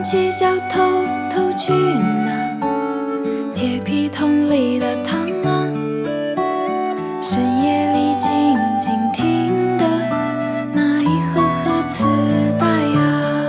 起脚偷偷去拿铁皮桶里的糖啊，深夜里静静听的那一盒盒磁带啊。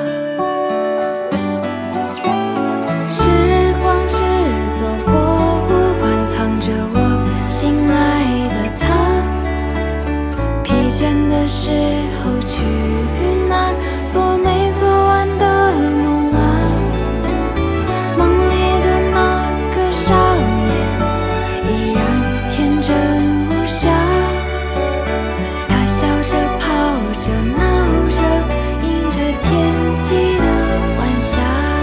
时光是座博物馆，藏着我心爱的他。疲倦的时候去哪儿做没做完的梦啊？梦里的那个少年依然天真无瑕，他笑着跑着闹着，迎着天际的晚霞。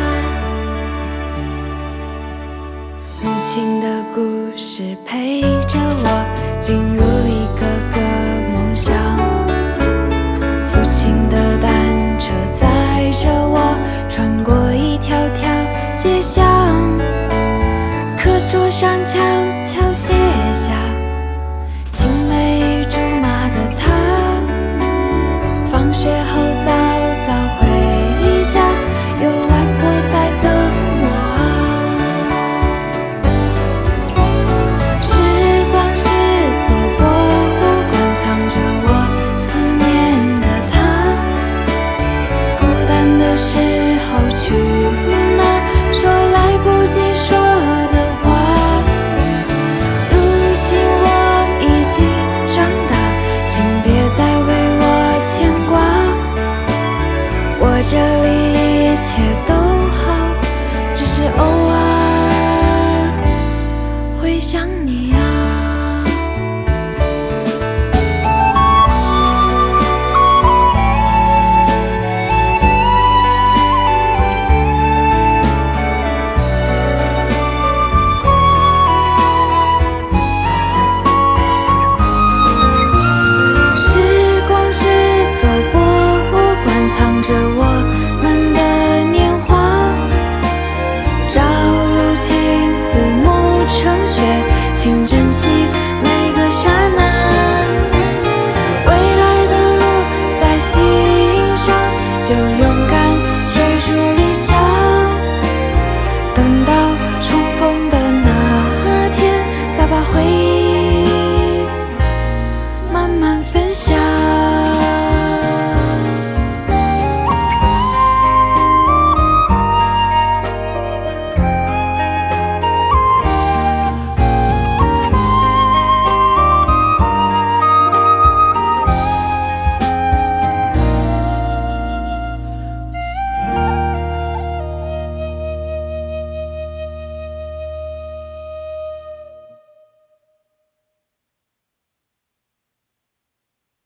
母亲的故事陪着我进入一个个梦乡，父亲的单车载着我穿过一条条街巷，课桌上悄悄写下青梅竹马的他，放学后早早回家，有外婆在等我啊。时光是座博物馆，藏着我思念的他。孤单的时候去哪儿说来不及说的话？如今我已经长大，请别再为我牵挂。我这里一切都好，只是偶尔会想你。